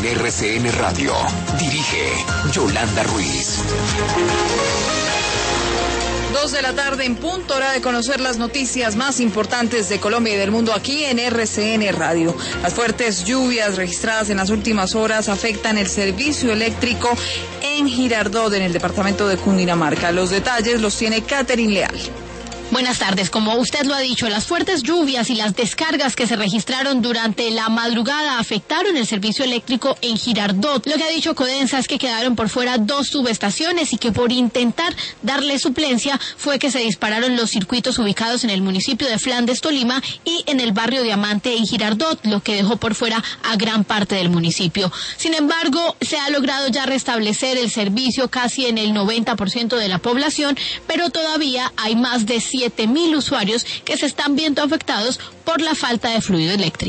en RCN Radio. Dirige Yolanda Ruiz. 2 de la tarde en punto, hora de conocer las noticias más importantes de Colombia y del mundo aquí en RCN Radio. Las fuertes lluvias registradas en las últimas horas afectan el servicio eléctrico en Girardot, en el departamento de Cundinamarca. Los detalles los tiene Catherine Leal. Buenas tardes. Como usted lo ha dicho, las fuertes lluvias y las descargas que se registraron durante la madrugada afectaron el servicio eléctrico en Girardot. Lo que ha dicho Codensa es que quedaron por fuera 2 subestaciones y que por intentar darle suplencia fue que se dispararon los circuitos ubicados en el municipio de Flandes, Tolima, y en el barrio Diamante en Girardot, lo que dejó por fuera a gran parte del municipio. Sin embargo, se ha logrado ya restablecer el servicio casi en el 90% de la población, pero todavía hay más de 7.000 usuarios que se están viendo afectados por la falta de fluido eléctrico.